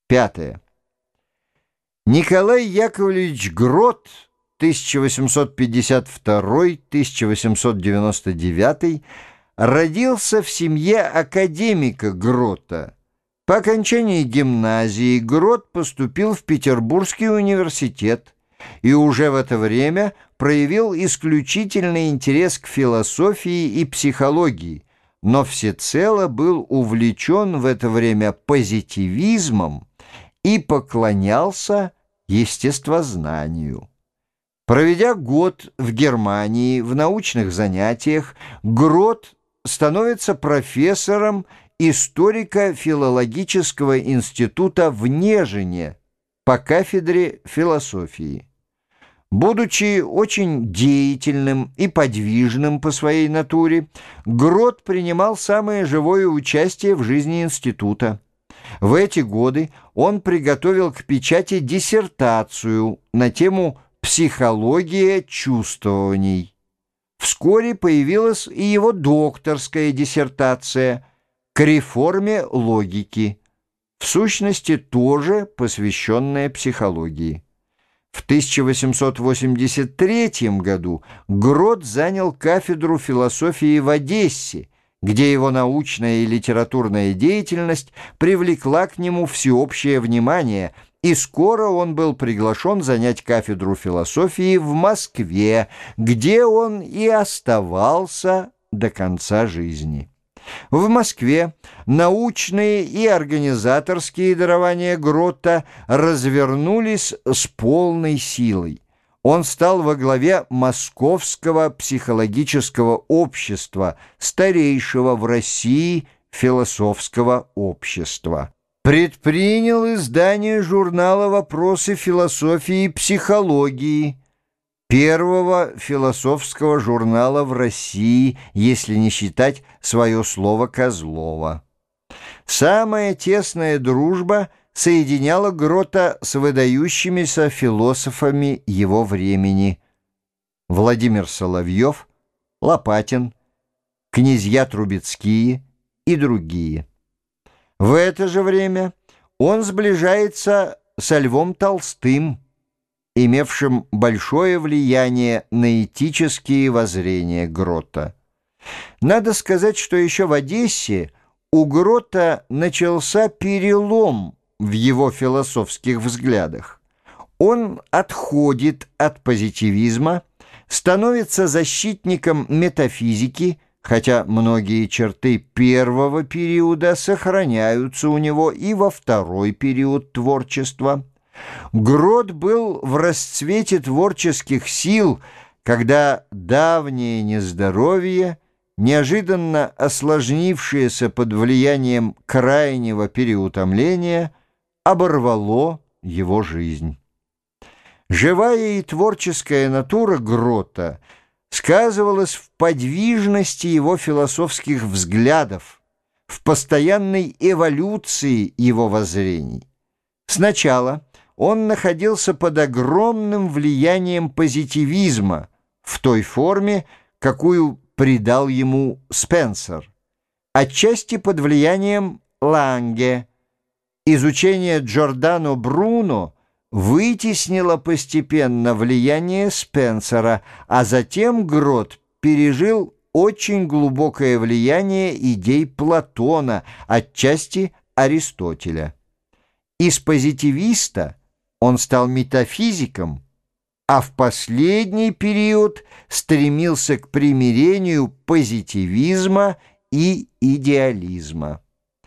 Пятое. Николай Яковлевич Грот 1852-1899 родился в семье академика Грота. По окончании гимназии Грот поступил в Петербургский университет и уже в это время проявил исключительный интерес к философии и психологии, но всецело был увлечен в это время позитивизмом и поклонялся естествознанию. Проведя год в Германии в научных занятиях, Грот становится профессором историко-филологического института в Нежине по кафедре философии. Будучи очень деятельным и подвижным по своей натуре, Грот принимал самое живое участие в жизни института. В эти годы он приготовил к печати диссертацию на тему «Психология чувствований». Вскоре появилась и его докторская диссертация «К реформе логики», в сущности тоже посвященная психологии. В 1883 году Грот занял кафедру философии в Одессе, где его научная и литературная деятельность привлекла к нему всеобщее внимание, и скоро он был приглашен занять кафедру философии в Москве, где он и оставался до конца жизни. В Москве научные и организаторские дарования Грота развернулись с полной силой. Он стал во главе Московского психологического общества, старейшего в России философского общества. Предпринял издание журнала «Вопросы философии и психологии», первого философского журнала в России, если не считать свое слово Козлова. Самая тесная дружба соединяла Грота с выдающимися философами его времени: Владимир Соловьев, Лопатин, князья Трубецкие и другие. В это же время он сближается со Львом Толстым, имевшим большое влияние на этические воззрения Грота. Надо сказать, что еще в Одессе у Грота начался перелом в его философских взглядах. Он отходит от позитивизма, становится защитником метафизики, хотя многие черты первого периода сохраняются у него и во второй период творчества. Грот был в расцвете творческих сил, когда давнее нездоровье, неожиданно осложнившееся под влиянием крайнего переутомления, оборвало его жизнь. Живая и творческая натура Грота сказывалась в подвижности его философских взглядов, в постоянной эволюции его воззрений. Сначала он находился под огромным влиянием позитивизма в той форме, какую придал ему Спенсер, отчасти под влиянием Ланге. Изучение Джордано Бруно вытеснило постепенно влияние Спенсера, а затем Грот пережил очень глубокое влияние идей Платона, отчасти Аристотеля. Из позитивиста он стал метафизиком, а в последний период стремился к примирению позитивизма и идеализма.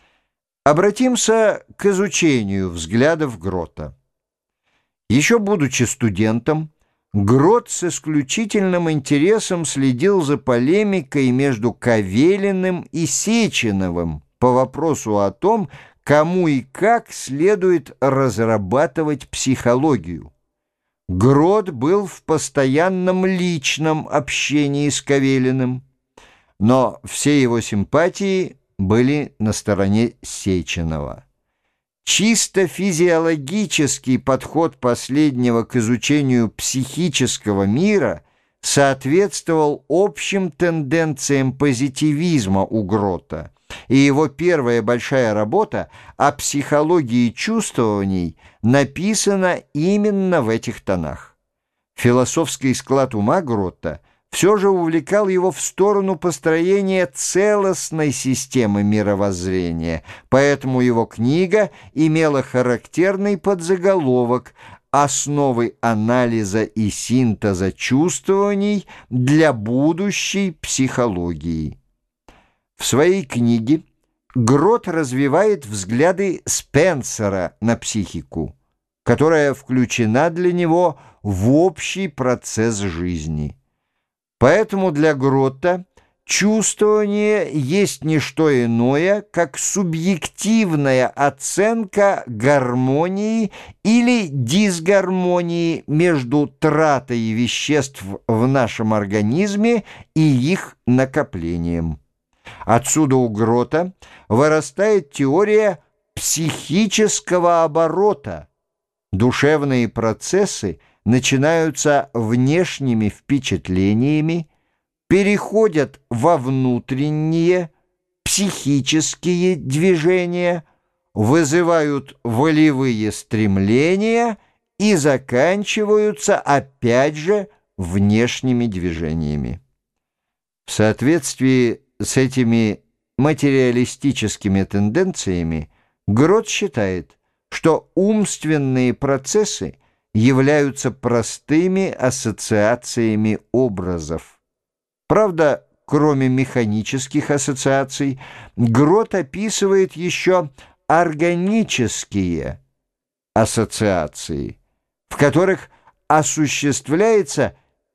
Обратимся к изучению взглядов Грота. Еще будучи студентом, Грот с исключительным интересом следил за полемикой между Кавелиным и Сеченовым по вопросу о том, кому и как следует разрабатывать психологию. Грот был в постоянном личном общении с Кавелиным, но все его симпатии были на стороне Сеченова. Чисто физиологический подход последнего к изучению психического мира соответствовал общим тенденциям позитивизма у Грота, и его первая большая работа о психологии чувствований написана именно в этих тонах. Философский склад ума Гротта все же увлекал его в сторону построения целостной системы мировоззрения, поэтому его книга имела характерный подзаголовок «Основы анализа и синтеза чувствований для будущей психологии». В своей книге Грот развивает взгляды Спенсера на психику, которая включена для него в общий процесс жизни. Поэтому для Гротта чувствование есть не что иное, как субъективная оценка гармонии или дисгармонии между тратой веществ в нашем организме и их накоплением. Отсюда у Гротта вырастает теория психического оборота. Душевные процессы начинаются внешними впечатлениями, переходят во внутренние психические движения, вызывают волевые стремления и заканчиваются опять же внешними движениями. В соответствии с этими материалистическими тенденциями Грот считает, что умственные процессы являются простыми ассоциациями образов. Правда, кроме механических ассоциаций, Грот описывает еще органические ассоциации, в которых осуществляется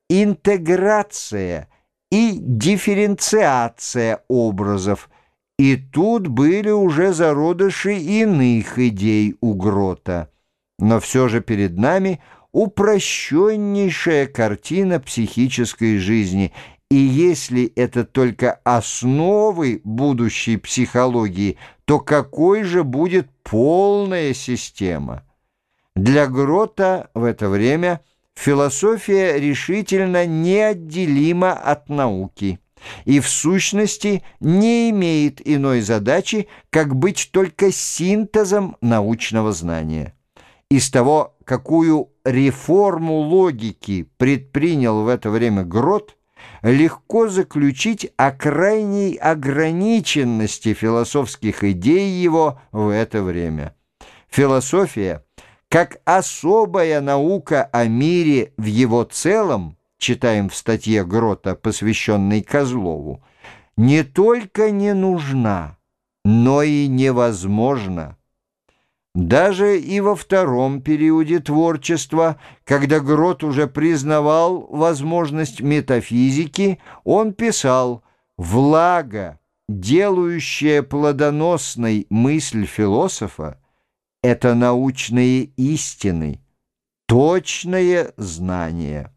интеграция и дифференциация образов, и тут были уже зародыши иных идей у Грота. Но все же перед нами упрощеннейшая картина психической жизни, и если это только основы будущей психологии, то какой же будет полная система? Для Грота в это время философия решительно неотделима от науки и в сущности не имеет иной задачи, как быть только синтезом научного знания. Из того, какую реформу логики предпринял в это время Грот, легко заключить о крайней ограниченности философских идей его в это время. Философия, как особая наука о мире в его целом, читаем в статье Грота, посвященной Козлову, не только не нужна, но и невозможна. Даже и во втором периоде творчества, когда Грот уже признавал возможность метафизики, он писал: «Влага, делающая плодоносной мысль философа, это научные истины, точное знание».